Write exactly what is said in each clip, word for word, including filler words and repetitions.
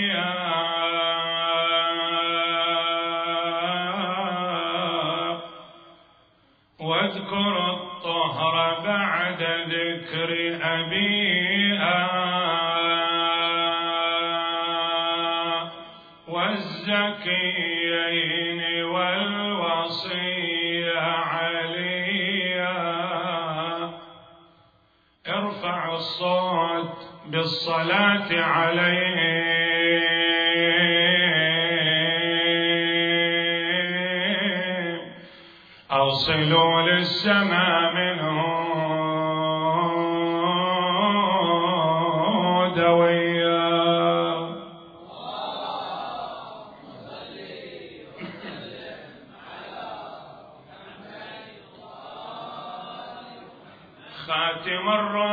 واذكر الطهر بعد ذكر أبيها والزكيين والوصي عليا. ارفع الصوت بالصلاة عليه أوصلوا للسماء منه دويا. خاتم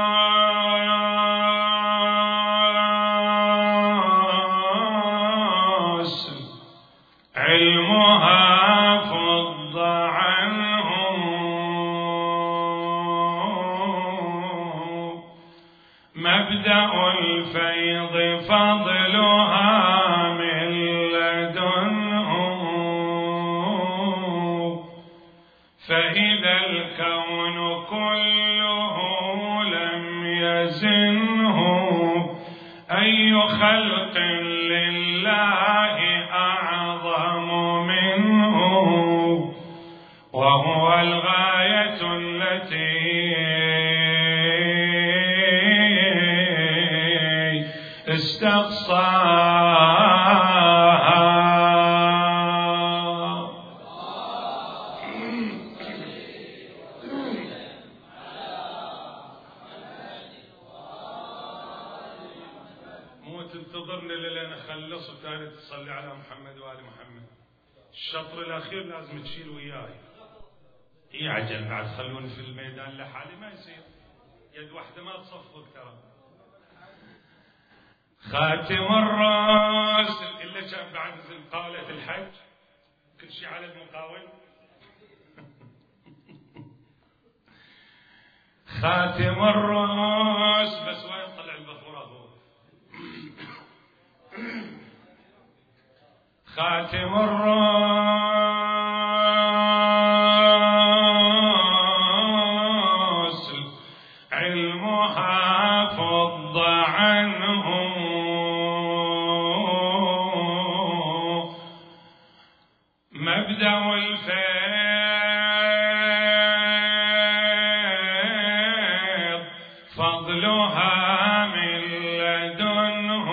الراس علمها فض عنه مبدأ الفيض فضلها من لدنه. فإذا الكون كله لم يزنه أي خلق لله أعظم منه. وهو الغاية التي استقصاها. مو تنتظرني لين اخلص وتاني تصلي على محمد وآل محمد. الشطر الاخير لازم تشيل وياي. يعجل بعد، خلوني في الميدان لحالي ما يصير، يد واحدة ما تصفق ترى. خاتم الراس اللي كان بعد قالة الحج كل شيء على المقاول. خاتم الراس بس وين طلع البخورة هو. خاتم الراس علمها فض عنه مبدأ الفيض فضلها من لدنه.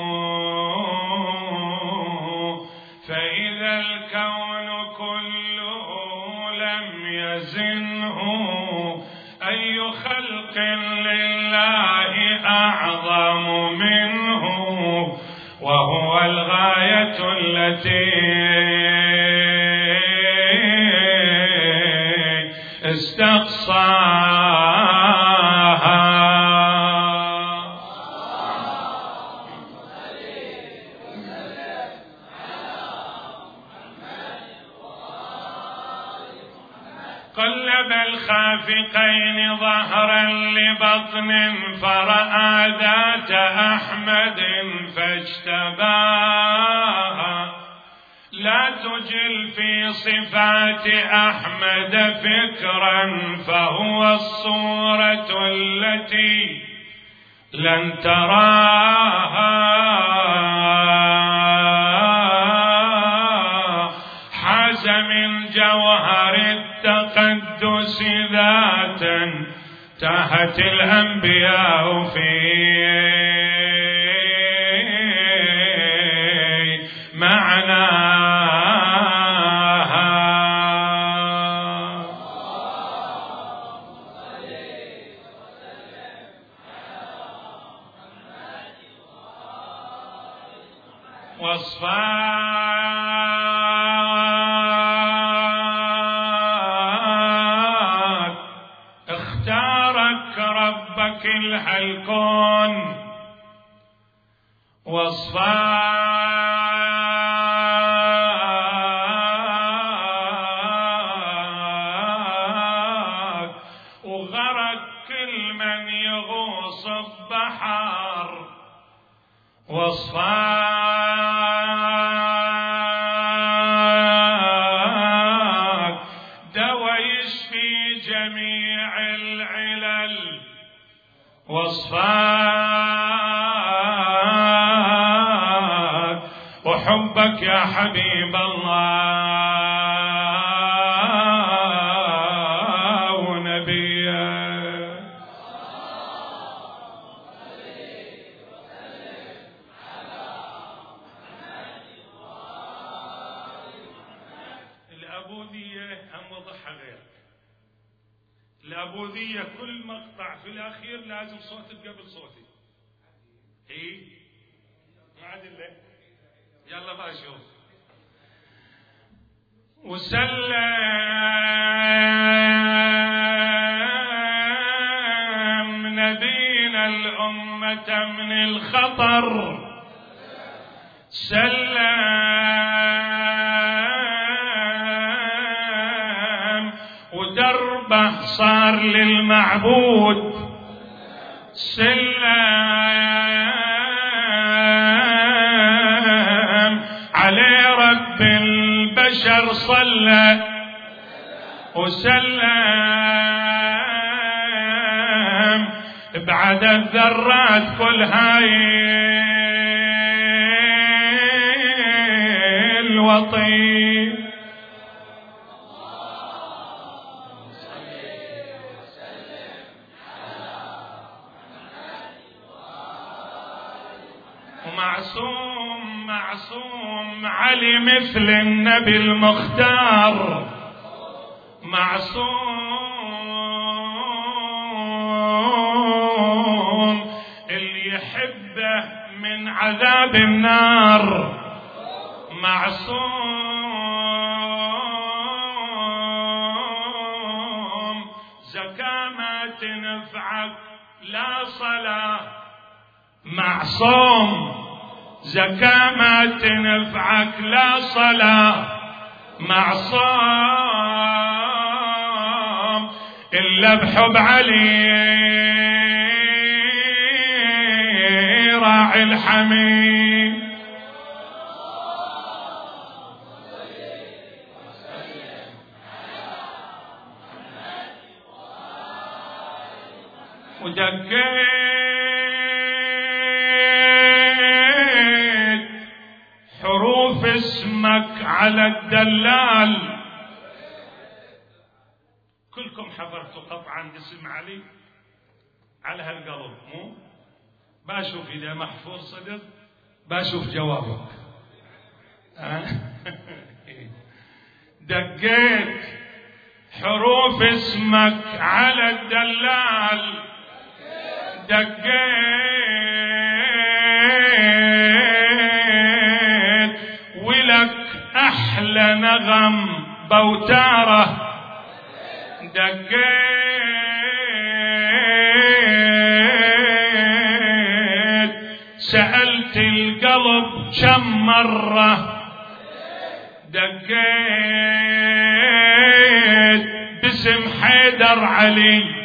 فإذا الكون كله لم يزنه أي خلق لله أعظم منه. وهو الغاية التي استقصاها. قلب الخافقين ظهرا لبطن فرأى ذات أحمد فاجتباها. لا تجل في صفات أحمد فكرا فهو الصورة التي لن تراها. حاز من جوهر التقدس ذاتا تاهت الأنبياء فيه معناها. وصفات اختارك ربك الكون. وصفات وغرق كل من يغوص البحر. وصفات وحبك يا حبيب الله ونبيه. العبودية هم وضحها غير. العبودية كل مقطع في الأخير لازم صوتك قبل صوتي. إيه؟ ما عاد إلا يلا بقى شوف. وسلم نبينا الأمة من الخطر، سلم ودربه صار للمعبود، سلم عليه رب البشر صلى وسلم بعد الذرات كل هاي الوطي. ومعصوم معصوم علي مثل النبي المختار، معصوم اللي يحبه من عذاب النار، معصوم زكاة ما تنفعك لا صلاة، معصوم زكاة ما تنفعك لا صلاة، معصوم إلا بحب علي راعي الحميد. ودقيت حروف اسمك على الدلال، كلكم حفرتوا قطعا اسم علي على هالقلب، مو باشوف إذا محفور صدق باشوف جوابك. دقيت حروف اسمك على الدلال، دقيت ولك أحلى نغم بوتاره، دقيت سألت القلب كم مرة، دقيت باسم حيدر علي.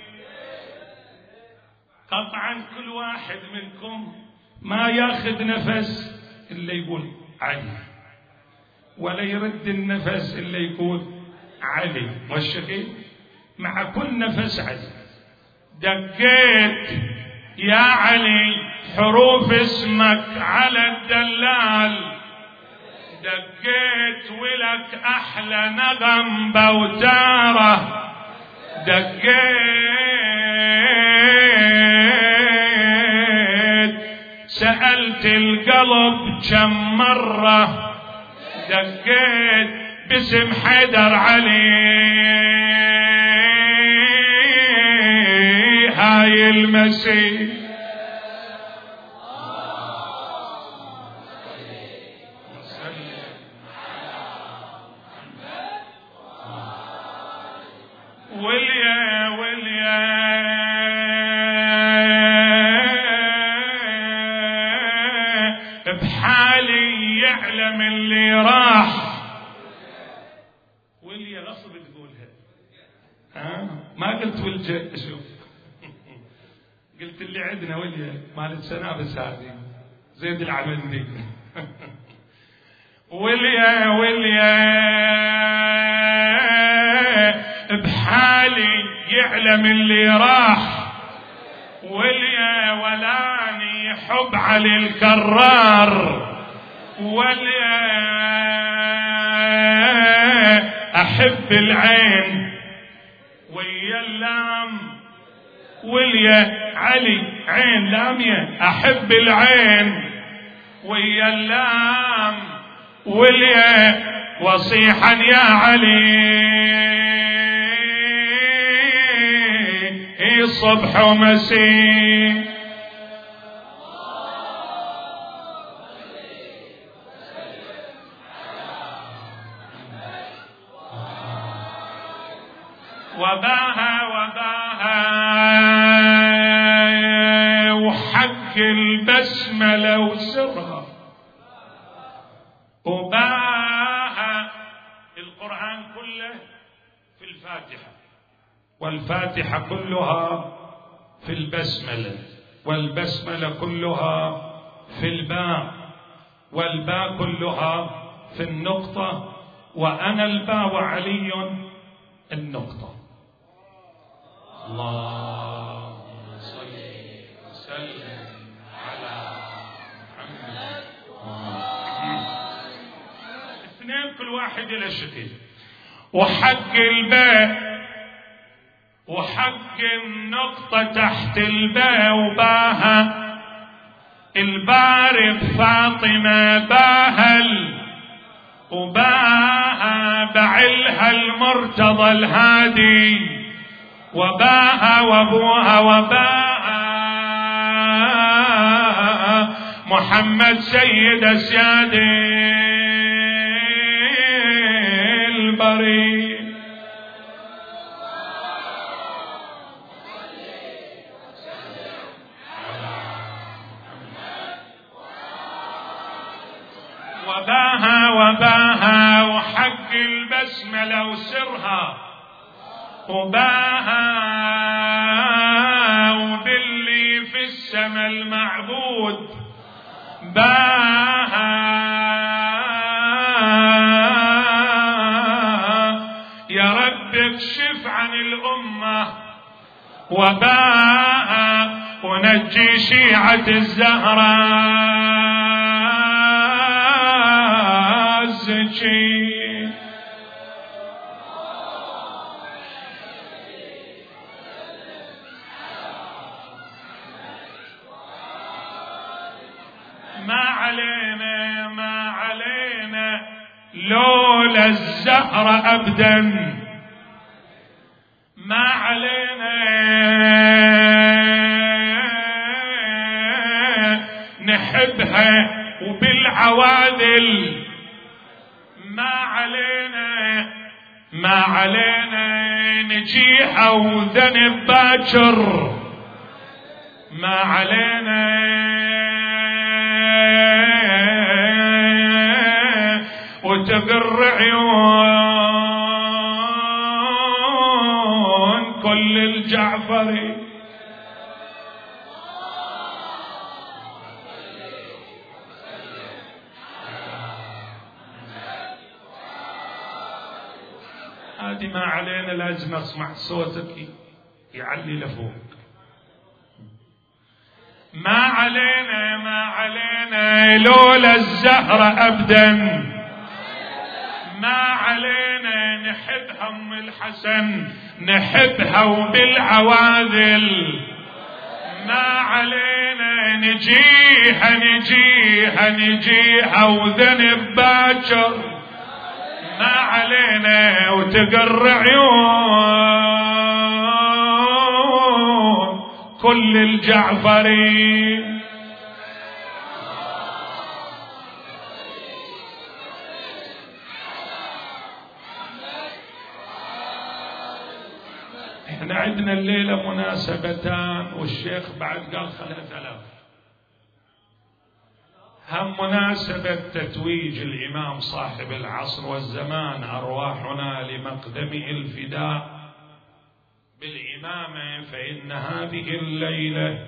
قطعا كل واحد منكم ما ياخذ نفس إلا يقول علي، ولا يرد النفس إلا يقول علي، والشقي مع كل نفس علي. دقيت يا علي حروف اسمك على الدلال، دقيت ولك أحلى نغم بوتاره، دقيت سألت القلب كم مرة، دقيت باسم حيدر علي هاي المسيح. وليا وليا بحالي يعلم اللي راح، وليا غصب تقولها، ها ما قلت ولجأ. شوف قلت اللي عندنا وليا مالت سنابس هذه زيد العمندي. وليا وليا بحالي يعلم اللي راح، وليا ولاني حب علي الكرار، واليا أحب العين ويا اللام واليا علي عين لامية أحب العين ويا اللام واليا وصيحا يا علي صبح ومسيء وباها وباها وحق البسملة وسرها وباها القرآن كله في الفاتحة والفاتحة كلها في البسملة والبسملة كلها في الباء والباء كلها في النقطة وأنا الباء وعلي النقطة. اللهم صل وسلم على محمد. اثنين كل واحد إلى شكل وحق الباء وحق النقطة تحت الباء وباها البارد فاطمة باهل وباها بعلها المرتضى الهادي وباها وابوها وباها محمد سيد اسيادي البري. وباها وباها وحق البسملة وسرها وباها وباللي في السما المعبود باها يا رب اكشف عن الأمة وباها ونجي شيعة الزهراء ما علينا ما علينا لولا الزهرة أبدا ما علينا نحبها وبالعوادل ما علينا ما علينا نجيها وذنب باكر ما علينا وتقر عيون كل الجعفري. هذه ما علينا لازم اسمع صوتك يعلي لفوق. ما علينا ما علينا لولا الزهرة أبدا ما علينا نحبها أم الحسن نحبها وبالعواذل ما علينا نجيها نجيها نجيها وذنب باكر ما علينا وتقر عيون كل الجعفري. احنا عندنا الليلة مناسبتان والشيخ بعد قال ثلاث آلاف. هم مناسبة تتويج الإمام صاحب العصر والزمان أرواحنا لمقدمه الفداء بالإمامة فإن هذه الليلة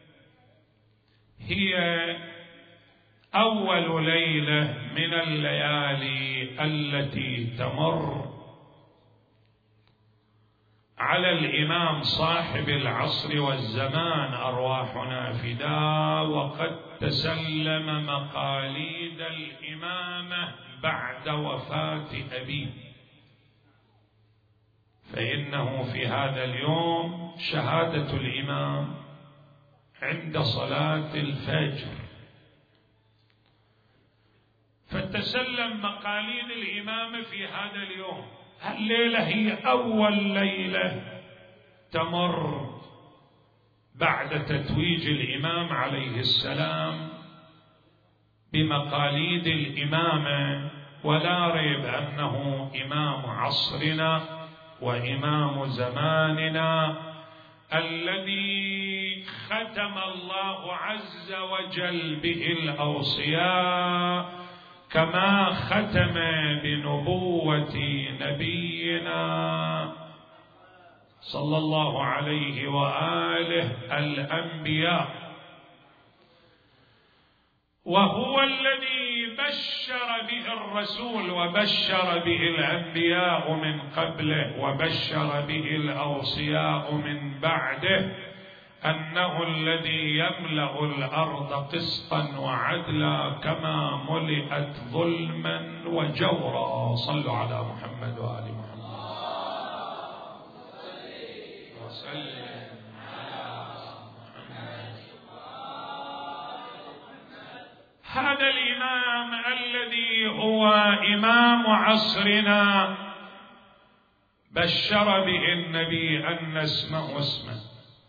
هي أول ليلة من الليالي التي تمر على الإمام صاحب العصر والزمان أرواحنا فداء، وقد تسلم مقاليد الإمامة بعد وفاة أبيه، فإنه في هذا اليوم شهادة الإمام عند صلاة الفجر، فتسلم مقاليد الإمامة في هذا اليوم. الليلة هي أول ليلة تمر بعد تتويج الإمام عليه السلام بمقاليد الإمامة، ولا ريب أنه إمام عصرنا وإمام زماننا الذي ختم الله عز وجل به الأوصياء، كما ختم بنبوة نبينا صلى الله عليه وآله الأنبياء، وهو الذي بشر به الرسول وبشر به الأنبياء من قبله وبشر به الأوصياء من بعده، أنه الذي يملأ الأرض قسطا وعدلا كما ملئت ظلما وجورا. صلوا على محمد وآل محمد وسلم على محمد. هذا الإمام الذي هو إمام عصرنا بشر به النبي أن اسمه اسمه،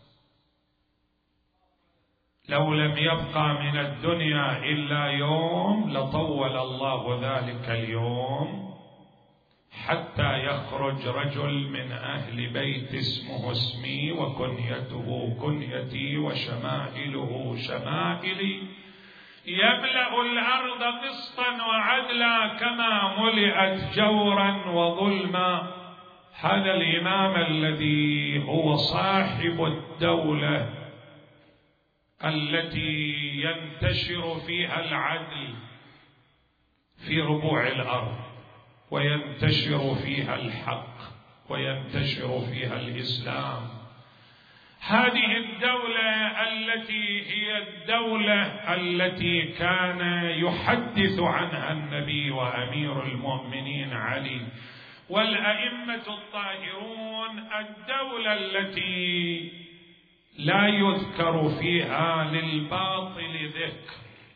لو لم يبقى من الدنيا إلا يوم لطول الله ذلك اليوم حتى يخرج رجل من أهل بيت اسمه اسمي وكنيته كنيتي وشمائله شمائلي، يملأ الأرض قسطا وعدلا كما ملئت جورا وظلما. هذا الإمام الذي هو صاحب الدولة التي ينتشر فيها العدل في ربوع الأرض، وينتشر فيها الحق، وينتشر فيها الإسلام. هذه الدولة التي هي الدولة التي كان يحدث عنها النبي وأمير المؤمنين علي والأئمة الطاهرون، الدولة التي لا يذكر فيها للباطل ذكر،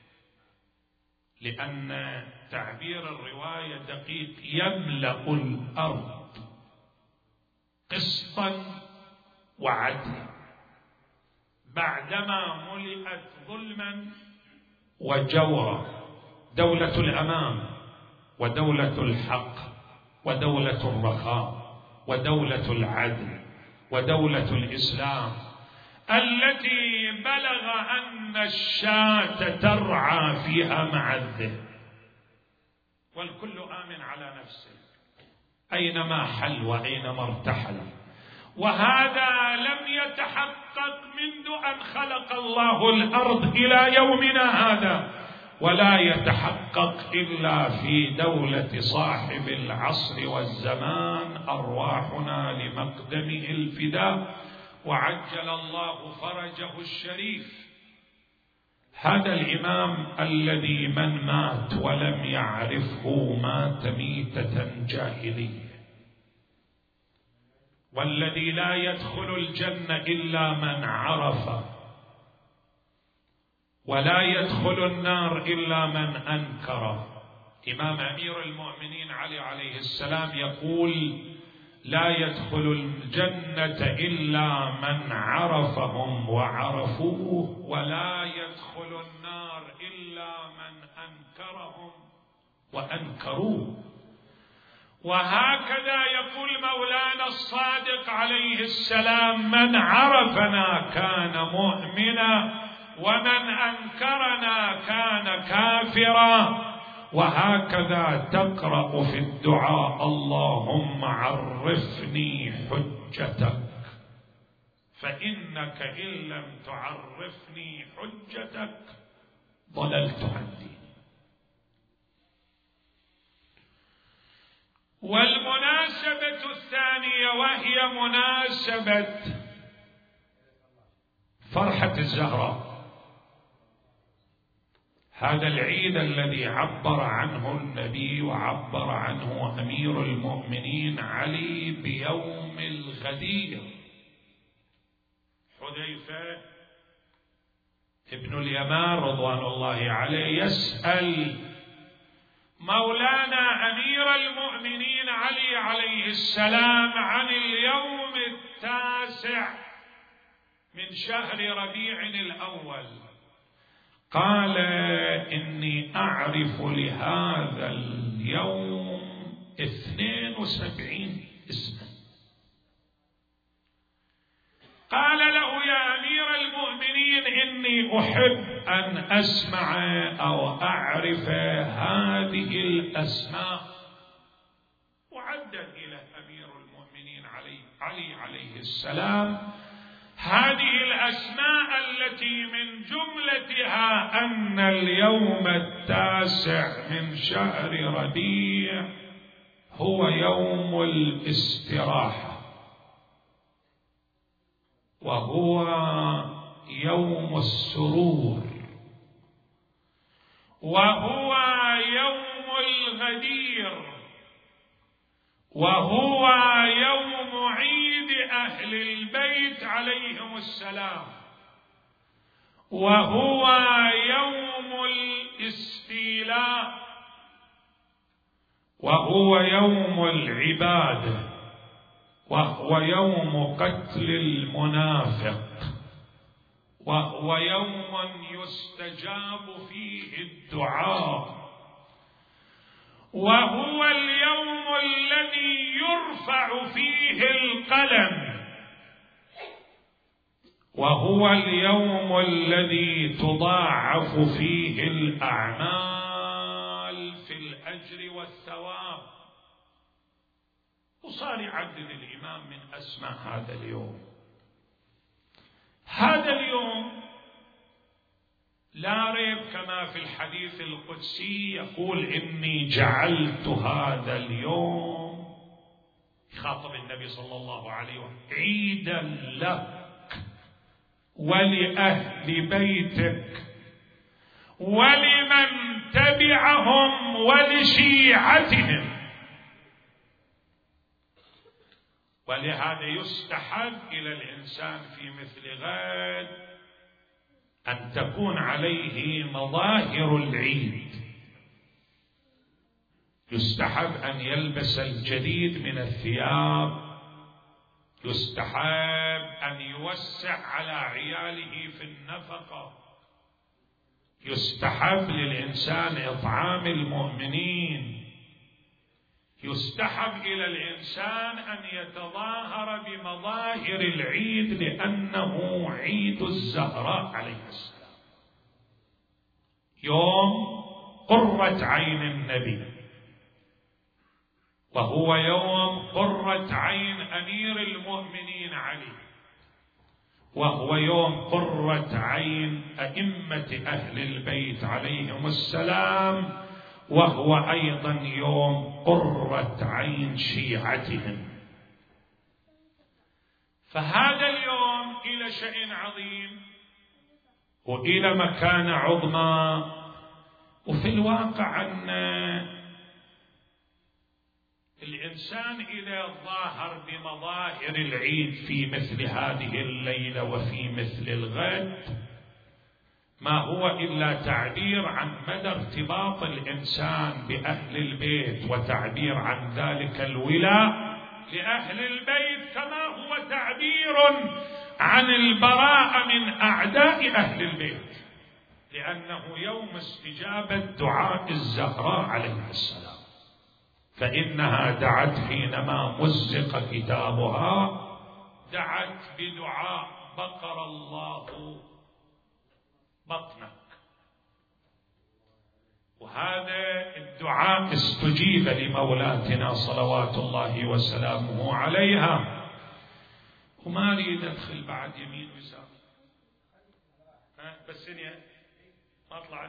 لأن تعبير الرواية دقيق، يملأ الأرض قسطا وعدلا، بعدما ملئت ظلما وجورا. دولة الأمان ودولة الحق ودولة الرخاء ودولة العدل ودولة الإسلام، التي بلغ أن الشاة ترعى فيها مع الذئب، والكل آمن على نفسه أينما حل وأينما ارتحل. وهذا لم يتحقق منذ أن خلق الله الأرض إلى يومنا هذا، ولا يتحقق إلا في دولة صاحب العصر والزمان أرواحنا لمقدمه الفداء، وعجل الله فرجه الشريف. هذا الإمام الذي من مات ولم يعرفه مات ميتة جاهلية، والذي لا يدخل الجنة إلا من عرف، ولا يدخل النار إلا من أنكر. إمام أمير المؤمنين علي عليه السلام يقول: لا يدخل الجنة إلا من عرفهم وعرفوه، ولا يدخل النار إلا من أنكرهم وأنكروه. وهكذا يقول مولانا الصادق عليه السلام: من عرفنا كان مؤمنا، ومن أنكرنا كان كافرا. وهكذا تقرأ في الدعاء: اللهم عرفني حجتك، فإنك إن لم تعرفني حجتك ضللت عن ديني. والمناسبة الثانية وهي مناسبة فرحة الزهراء، هذا العيد الذي عبر عنه النبي وعبر عنه أمير المؤمنين علي بيوم الغدير. حذيفة ابن اليمان رضوان الله عليه يسأل مولانا أمير المؤمنين علي عليه السلام عن اليوم التاسع من شهر ربيع الأول، قال إني أعرف لهذا اليوم اثنين وسبعين اسما. قال له يا أمير المؤمنين إني أحب أن أسمع أو أعرف هذه الأسماء. وعدد إلى أمير المؤمنين علي, علي عليه السلام هذه الأسماء التي من جملتها أن اليوم التاسع من شهر ربيع هو يوم الاستراحة، وهو يوم السرور، وهو يوم الغدير، وهو يوم عيد أهل البيت عليهم السلام، وهو يوم الاستيلاء، وهو يوم العبادة، وهو يوم قتل المنافق، وهو يوم يستجاب فيه الدعاء، وهو اليوم الذي يرفع فيه القلم، وهو اليوم الذي تضاعف فيه الأعمال في الأجر والثواب. وصار يعدد الإمام من أسماء هذا اليوم. هذا اليوم لا ريب كما في الحديث القدسي يقول إني جعلت هذا اليوم، يخاطب النبي صلى الله عليه وسلم، عيدا لك ولأهل بيتك ولمن تبعهم ولشيعتهم. ولهذا يستحب إلى الإنسان في مثل غد أن تكون عليه مظاهر العيد. يستحب أن يلبس الجديد من الثياب، يستحب أن يوسع على عياله في النفقة، يستحب للإنسان إطعام المؤمنين، يستحب إلى الإنسان أن يتظاهر بمظاهر العيد لأنه عيد الزهراء عليه السلام، يوم قرة عين النبي، وهو يوم قرة عين أمير المؤمنين علي، وهو يوم قرة عين أئمة أهل البيت عليهم السلام، وهو أيضا يوم قرة عين شيعتهم. فهذا اليوم إلى شأن عظيم وإلى مكانة عظمى. وفي الواقع أن الإنسان إذا ظاهر بمظاهر العيد في مثل هذه الليلة وفي مثل الغد ما هو إلا تعبير عن مدى ارتباط الإنسان بأهل البيت، وتعبير عن ذلك الولاء لأهل البيت، كما هو تعبير عن البراءة من أعداء أهل البيت، لأنه يوم استجابة دعاء الزهراء عليه السلام، فإنها دعت حينما مزق كتابها، دعت بدعاء بقر الله بطنك، وهذا الدعاء استجيب لمولاتنا صلوات الله وسلامه عليها. وما أريد أدخل بعد يمين ويسار، بس إني ما طلعت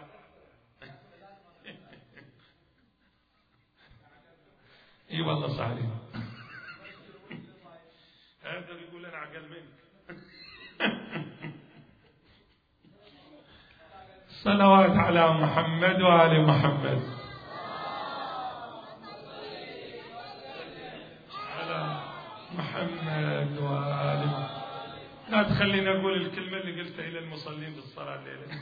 اي والله صحيح. الآخر يقول أنا عقل منك. صلوات على محمد وآل محمد. على محمد وآل محمد. لا تخليني أقول الكلمة اللي قلتها إلى المصلين بالصلاة الليلة.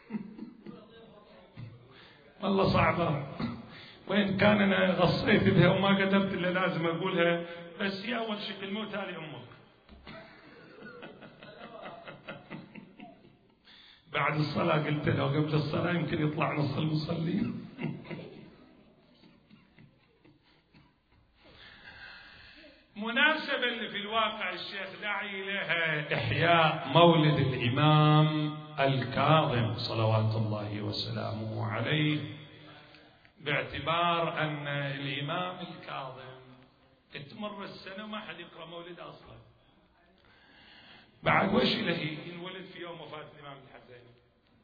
والله صعبة، وإن كان أنا غصيت بها وما كتبت إلا لازم أقولها، بس هي أول شيء كلمة وتالي أمك. بعد الصلاة قلت له قبل الصلاة يمكن يطلع نص المصلين. مناسبة اللي في الواقع الشيخ داعي لها إحياء مولد الإمام الكاظم صلوات الله وسلامه عليه، باعتبار أن الإمام الكاظم تمر السنة وما حد يقرأ مولد أصلا. بعد وش له ينولد في يوم وفاة الإمام الحسين.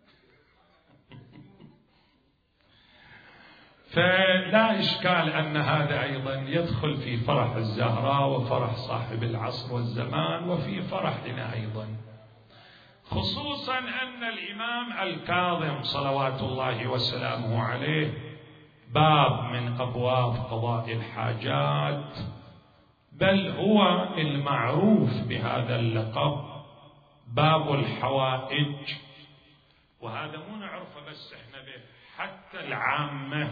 فلا إشكال أن هذا أيضا يدخل في فرح الزهراء وفرح صاحب العصر والزمان وفي فرحنا أيضا، خصوصا أن الإمام الكاظم صلوات الله وسلامه عليه باب من أبواب قضاء الحاجات، بل هو المعروف بهذا اللقب باب الحوائج. وهذا مو نعرفه بس احنا به، حتى العامة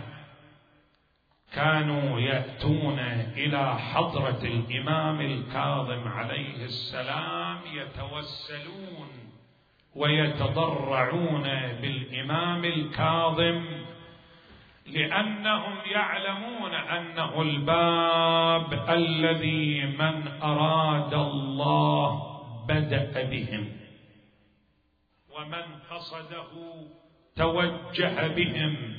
كانوا يأتون إلى حضرة الإمام الكاظم عليه السلام يتوسلون ويتضرعون بالإمام الكاظم، لأنهم يعلمون أنه الباب الذي من أراد الله بدأ بهم، ومن قصده توجه بهم.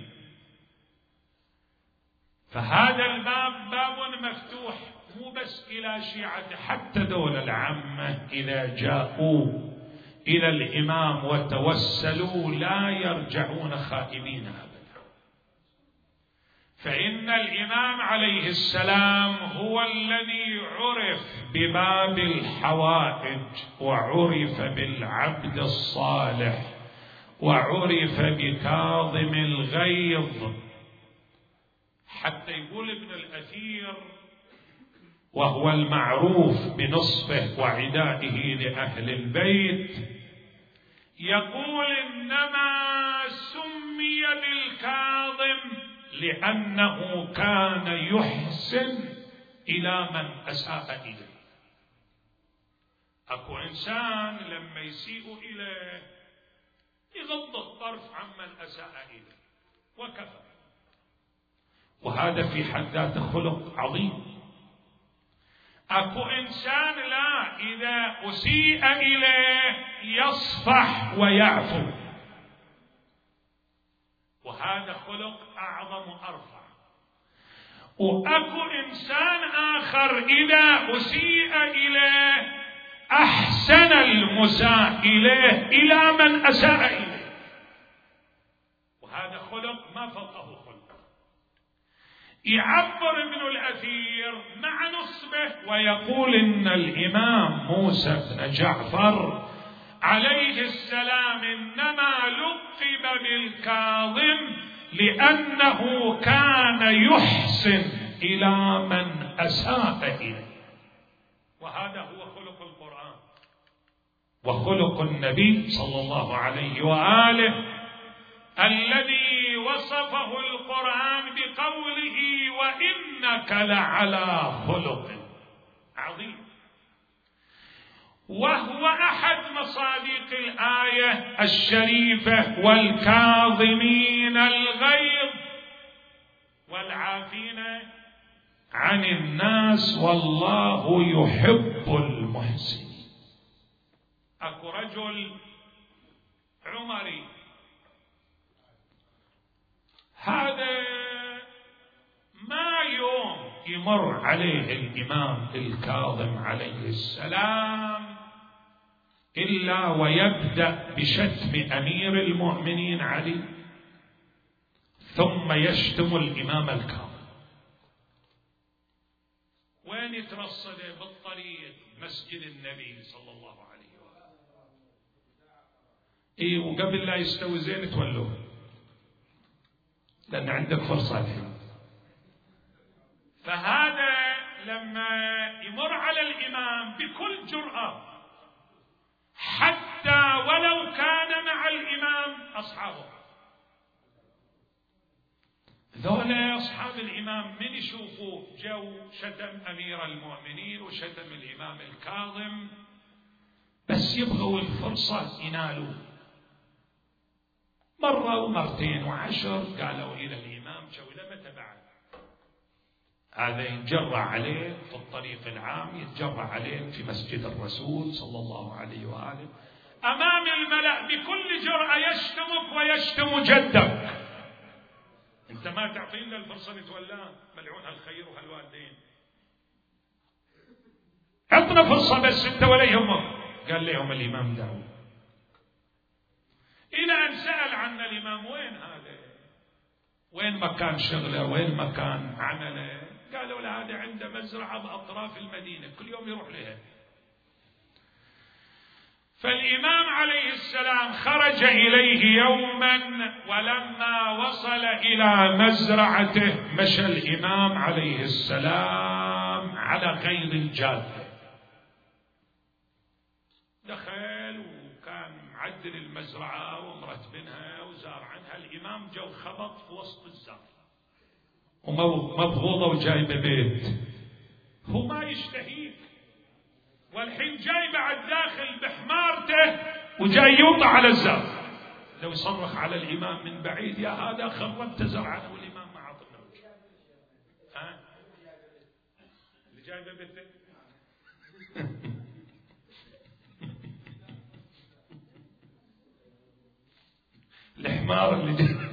فهذا الباب باب مفتوح مو بس إلى شيعة، حتى دول العامة إذا جاءوا إلى الإمام وتوسلوا لا يرجعون خائبين أبدا. فإن الإمام عليه السلام هو الذي عرف بباب الحوائج، وعرف بالعبد الصالح، وعرف بكاظم الغيظ. حتى يقول ابن الأثير وهو المعروف بنصفه وعدائه لأهل البيت، يقول إنما سمي بالكاظم لأنه كان يحسن إلى من أساء إليه. أكو إنسان لما يسيء إليه يغض الطرف عمن أساء إليه وكفى، وهذا في حد ذاته خلق عظيم. أكو إنسان لا، إذا أسيء إليه يصفح ويعفو، وهذا خلق أعظم وأرفع. وأكو إنسان آخر إذا أسيء إليه أحسن المساء إليه إلى من أساء إليه، وهذا خلق ما فوقه خلق. يعبر ابن الأثير مع نصبه ويقول إن الإمام موسى بن جعفر عليه السلام إنما لقب بالكاظم لأنه كان يحسن إلى من أساء إليه، وهذا هو خلق القرآن وخلق النبي صلى الله عليه وآله، الذي وصفه القرآن بقوله وإنك لعلى خلق عظيم. وهو أحد مصادق الآية الشريفة والكاظمين الغيظ والعافين عن الناس والله يحب المحسنين. أكو رجل عمري، هذا ما يوم يمر عليه الإمام الكاظم عليه السلام إلا ويبدأ بشتم أمير المؤمنين علي، ثم يشتم الإمام الكاظم. وين وين يترصده؟ بالطريق مسجد النبي صلى الله عليه وآله. إيه وقبل لا يستوي زين تولوه، لأن عندك فرصة الحين. فهذا لما يمر على الإمام بكل جرأة، حتى ولو كان مع الإمام أصحابه، ذولا أصحاب الإمام من يشوفوا جو شتم أمير المؤمنين وشتم الإمام الكاظم، بس يبغوا الفرصة ينالوا. مرة ومرتين وعشر قالوا إلى الإمام جو لما تبعد هذا يتجرع عليه في الطريق العام، يتجرع عليه في مسجد الرسول صلى الله عليه وآله أمام الملأ بكل جرأة، يشتمك ويشتم جدك. انت ما تعطينا الفرصة نتولاه؟ ملعون هالخير وهالوالدين، عطنا فرصة بس انت ولا يهمك. قال لهم الإمام داود. إلى أن سأل عن الإمام وين هذا، وين مكان شغله، وين مكان عمله؟ قالوا له هذا عنده مزرعة بأطراف المدينة كل يوم يروح لها. فالإمام عليه السلام خرج إليه يوما، ولما وصل إلى مزرعته مشى الإمام عليه السلام على غير الجادة، دخل وكان معدل المزرعة ومرتبنها وزارعنها. الإمام جو خبط في وسط الزرع ومبغوضة وجايبة بيت، هو ما يشتهيك، والحين جاي بعد داخل بحمارته وجاي يوطى على الزرع. لو يصرخ على الإمام من بعيد يا هذا خربت زرعنا، والإمام ما عطنا وجه. ها اللي جايبة بيته الحمار اللي جاي.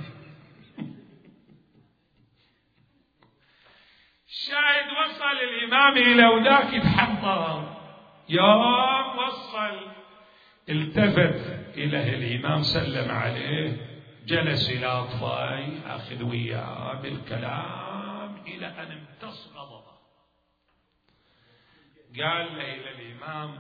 الشاهد وصل الإمام إلى وذاك يتحضر. يوم وصل التفت إلى الإمام سلم عليه، جلس إلى طفاي أخذ وياه بالكلام إلى أن امتص غضبه. قال له إلى الإمام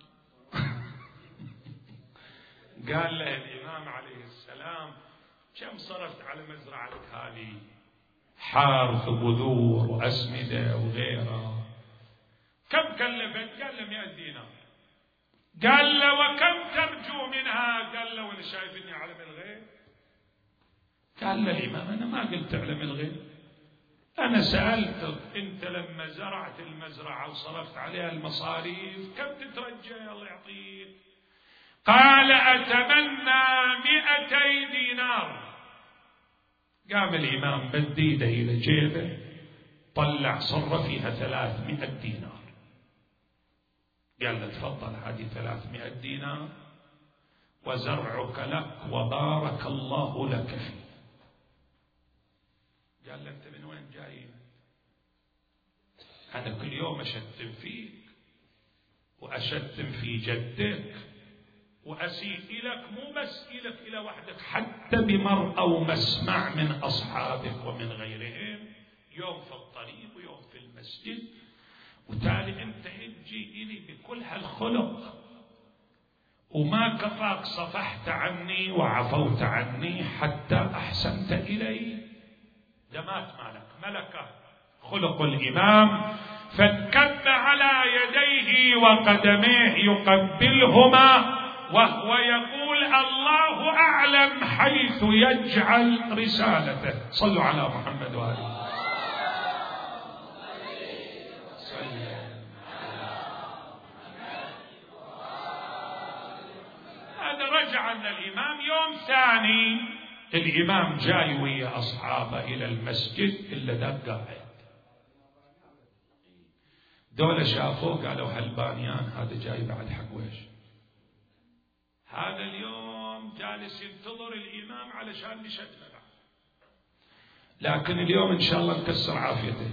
قال له الإمام عليه السلام كم صرفت على مزرعتك هذه؟ حارث وبذور وأسمدة وغيرها، كم كلفت؟ قال له مئة دينار. قال له وكم ترجو منها؟ قال له وانا شايف اني اعلم الغيب. قال له الإمام انا ما قلت اعلم الغيب، انا سألتك انت لما زرعت المزرعة وصرفت عليها المصاريف كم تترجى الله يعطيك؟ قال اتمنى مئتي دينار. قام الإمام مد يده إلى جيبه، طلع صرة فيها ثلاثمائة دينار. قال له تفضل هذه ثلاثمائة دينار وزرعك لك وبارك الله لك فيه. قال له أنت من وين جاي؟ أنا كل يوم أشتم فيك وأشتم في جدك وأسيء إليك، مو بس إليك إلى وحدك، حتى بمرأة ومسمع من أصحابك ومن غيرهم، يوم في الطريق ويوم في المسجد، وتالي أنت تجي إلي بكل هالخلق وما كفاك صفحت عني وعفوت عني حتى أحسنت إلي. دمات مالك ملكة خلق الإمام، فانكب على يديه وقدميه يقبلهما وهو يقول الله أعلم حيث يجعل رسالته. صلوا على محمد وآله. هذا رجع أن الإمام يوم ثاني الإمام جاي ويا أصحابه إلى المسجد إلا ذاك قاعد. دولة شافوه قالوا هالبانيان هذا جاي بعد حقويش، هذا اليوم جالس ينتظر الإمام علشان نشتمه، لكن اليوم إن شاء الله نكسر عافيته.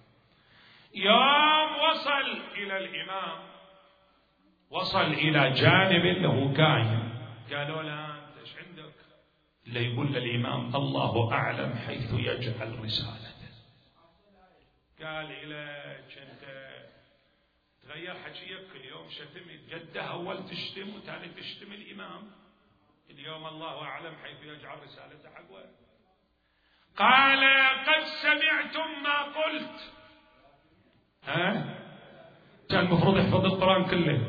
يوم وصل إلى الإمام، وصل إلى جانب له قايم، قالوا له أنت إيش عندك؟ اللي يقول للإمام الله أعلم حيث يجعل رسالته. قال إليك أنت تغير حكيك، كل يوم شتمت جده أول تشتم وتالي تشتم الإمام، اليوم الله أعلم حيث يجعل رسالته حق وين. قال قد سمعتم ما قلت. ها كان المفروض يحفظ القرآن كله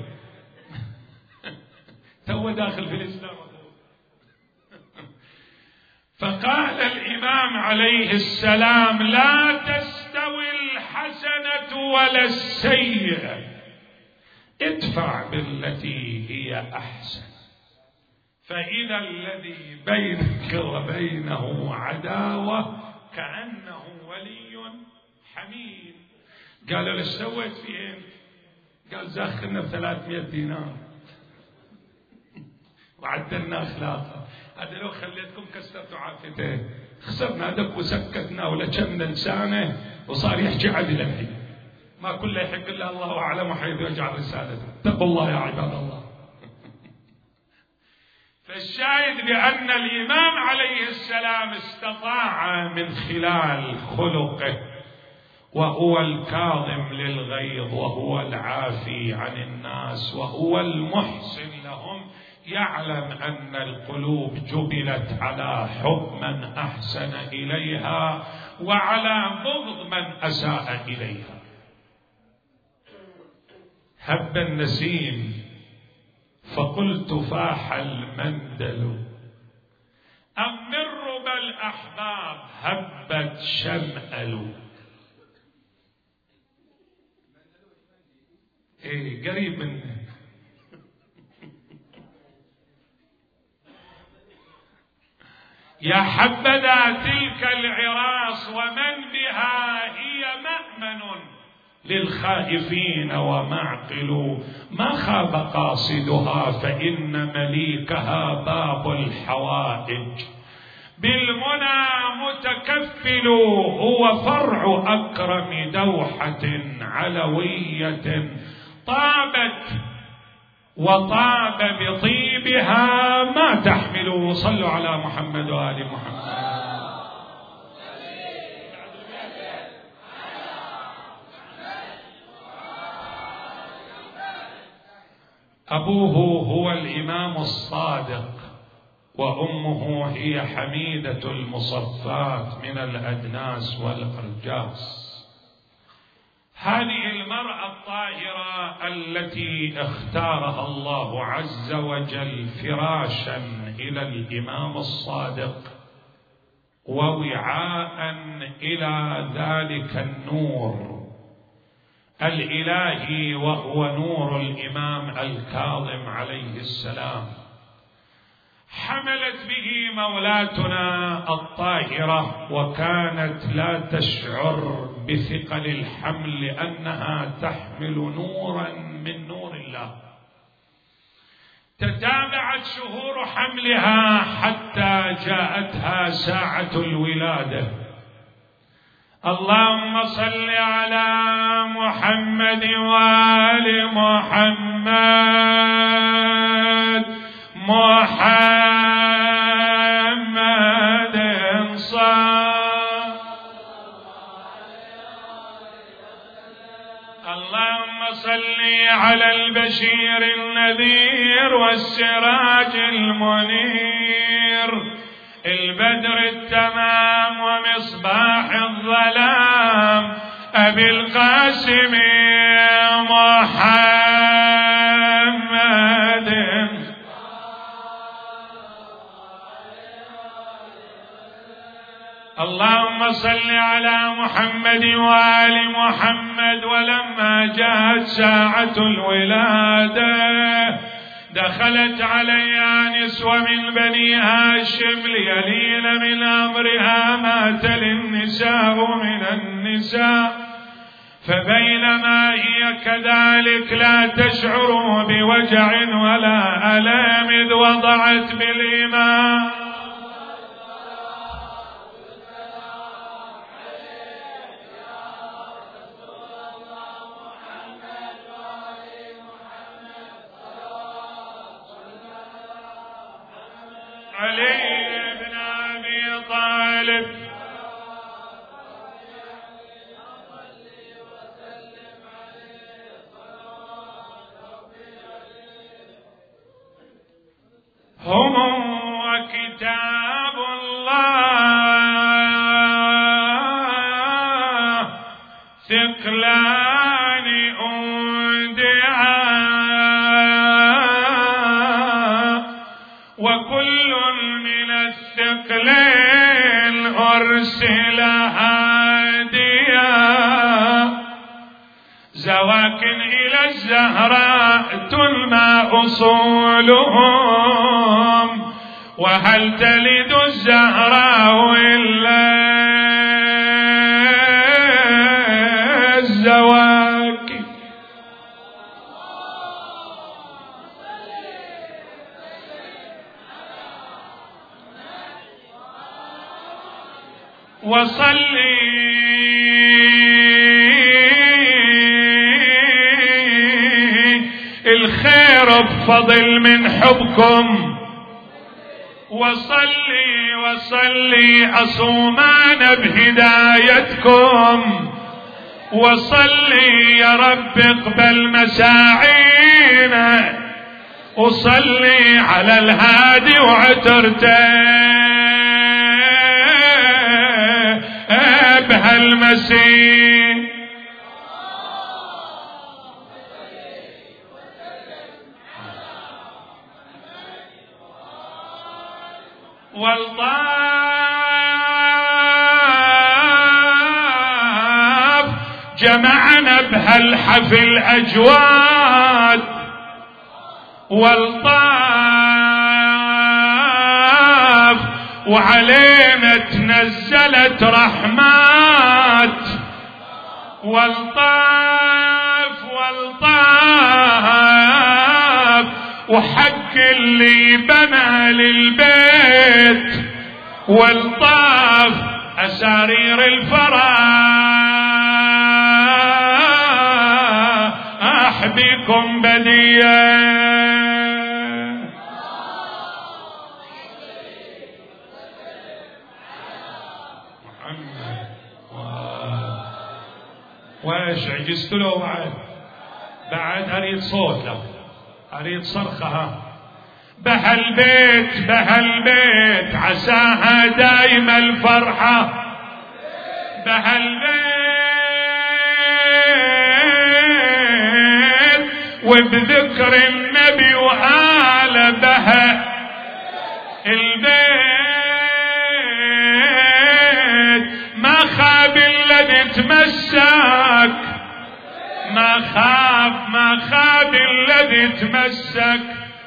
تو داخل في الإسلام. فقال الإمام عليه السلام لا تستوي الحسنة ولا السيئة، ادفع بالتي هي أحسن، فإذا الذي بينك وبينه عداوة كأنه ولي حميم. قالوا له سويت فيه؟ قال زخنا بثلاثمائة دينار وعدلنا أخلاقه. هذا لو خليتكم كسرتوا عافيته، خسرنا دب وسكتنا ولا كمنا لسانه وصار يحكي عدل الحين. ما كله يحق الا الله اعلم حيث يجعل رسالته. اتقوا الله يا عباد الله. فالشاهد بأن الإمام عليه السلام استطاع من خلال خلقه، وهو الكاظم للغيظ وهو العافي عن الناس وهو المحسن لهم، يعلم أن القلوب جبلت على حب من أحسن إليها وعلى بغض من أساء إليها. هب النسيم فقلت فاح المندل، أم من ربى الأحباب هبت شمأل. إيه قريب منه. يا حبذا تلك العراس ومن بها هي مأمن للخائفين ومعقل، ما خاب قاصدها فإن مليكها باب الحوائج، بالمنى متكفل هو فرع أكرم دوحة علوية، طابت وطاب بطيبها ما تحمل. صلوا على محمد وآل محمد. أبوه هو الإمام الصادق، وأمه هي حميدة المصفات من الأدناس والأرجاس. هذه المرأة الطاهرة التي اختارها الله عز وجل فراشا إلى الإمام الصادق ووعاء إلى ذلك النور الإلهي، وهو نور الإمام الكاظم عليه السلام، حملت به مولاتنا الطاهرة، وكانت لا تشعر بثقل الحمل لأنها تحمل نورا من نور الله. تتابعت شهور حملها حتى جاءتها ساعة الولادة. اللهم صل على محمد وآل محمد. محمد صلى اللهم صل على البشير النذير والسراج المنير، البدر التمام ومصباح الظلام، أبي القاسم محمد. اللهم صل على محمد وآل محمد. ولما جاءت ساعة الولادة دخلت عليها نسوة من بني هاشم ليلين من أمرها ما تلي النساء من النساء، فبينما هي كذلك لا تشعر بوجع ولا ألام إذ وضعت بالإمام علي بن أبي طالب. هم وكتاب الله ثقلان أودعا وكل من الثقلين أرسل هاديا زواك إلى الزهراء تنمى أصولهم وهل تلد الزهراء إلا الزواك وصلي الخير بفضل من حبكم وصلي وصلي أصومان بهدايتكم وصلي يا رب اقبل مساعينا وصلي على الهادي وعترته بهالمسيح والطاف جمعنا بهالحفل أجواد والطاف وعلينا تنزلت رحمات والطاف والطاف وحق اللي بنى للبيت والطاف أسارير الفرح بكم بديا وايش عجزت له بعد بعد اريد صوت له اريد صرخها بهالبيت بهالبيت عساها دايم الفرحة بهالبيت وبذكر النبي وآل بها البيت ما خاب الذي تمسك ما خاب ما خاب الذي تمسك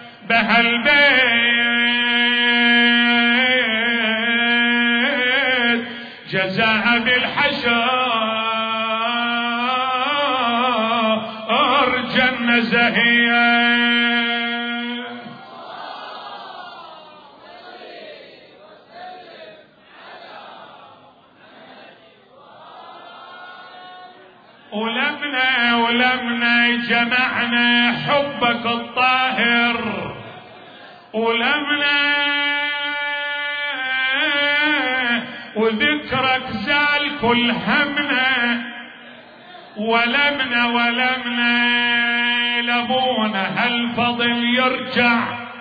بهالبيت جزاء بالحشر جنة زهية ولمنا ولمنا جمعنا حبك الطاهر ولمنا وذكرك زال كل همنا ولمنا ولمنا لبونا هالفضل يرجع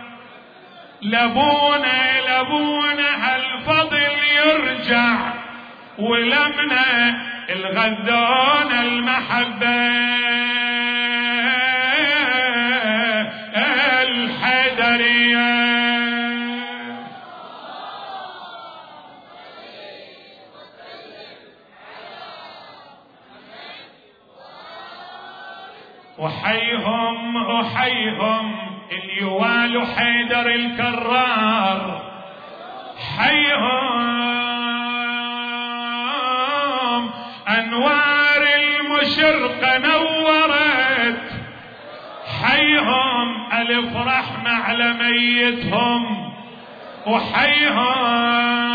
لبونا لبونا هالفضل يرجع ولمنا الغذون المحبة الحيدرية وحيهم أحيهم اليوال حيدر الكرار حيهم أنوار المشرقة نورت حيهم ألف رحمة على ميتهم وحيهم